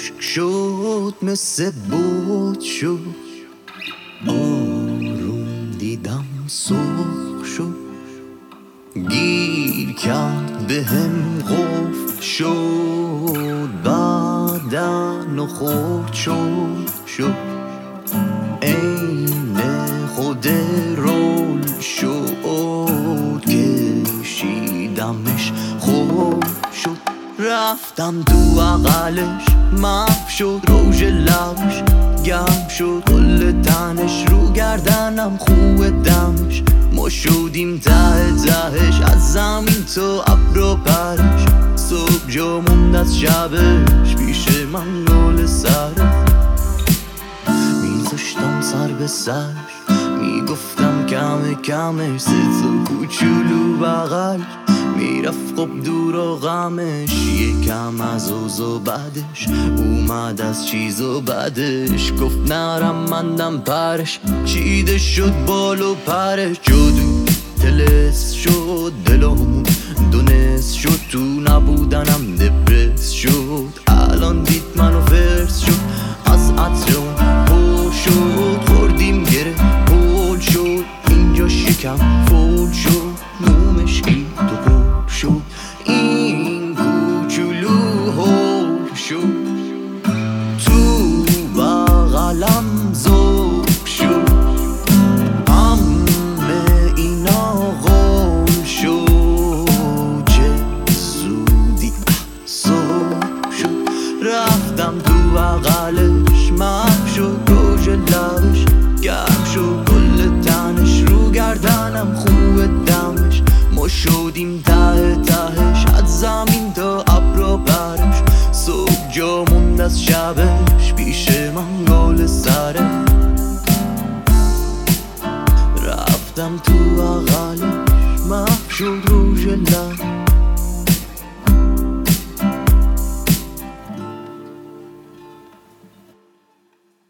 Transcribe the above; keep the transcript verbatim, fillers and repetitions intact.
خشک شد مثل بود شد، آروم دیدم سرخ شد، گیر کرد به هم قفل شد، بعدن و خورد شد شد این خود رول شد، کشیدمش خوب شد، رفتم تو عقلش محو شد، روژ لبش گرم شد، کل تنش رو گردنم خوب دمش، ما شدیم ته تهش از زمین تا ابر و پرش، صبح جا موند از شبش پیش من گل سرش، میذاشتم سر به سرش میگفتم کمه کمش، سه تا کوچولو بغل میرفت خب دور و غمش، یکم از اوز و بعدش اومد از چیز و بعدش، گفت نرم مندم پرش، چیده شد بال و پرش، جادو تلس شد دلمون دونست شد، تو نبودنم دپرس شد، الان دید منو فرس شد، از عطرم پر شد، خوردیم گره پول شد، اینجا شکم فول شد، مومش گید و پر شد، این کوچولو هول شد، تو بغلم زوب شد، همه اینا غول شد، چه زودی صبح شد، رفتم تو بغلش محو شد، روژ لبش گرم شد، کل تنش رو گردنم خوب دمش، ما شدیم ته تهش از زمین تا ابر و پرش، صبح جا موند از شبش پیش من گل سرش، رفتم تو بغلش محو شد، روژ لبش